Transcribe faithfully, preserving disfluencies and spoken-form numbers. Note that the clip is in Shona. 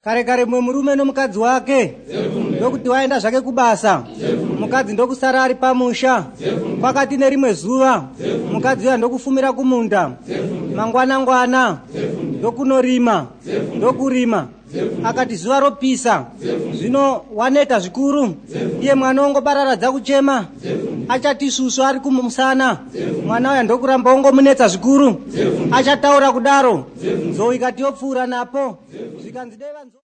Kare kare mwe murume nomukadzi wake ndokuti waenda zvake kubasa, mukadzi ndokusara ari pamusha. Kwakati nerimwe zuva mukadzi uya ndokufumira kumunda mangwana ngwana ndokunorima ndokurima. Akati zuva ropisa zvino waneta zvikuru, iye mwana ongobararadza kuchema, achati susu ari kumusana. Mwana uya ndokuramba ongomunetsa zvikuru, achataura kudaro. Nzou ikati yopfuura napo zvikanzi deva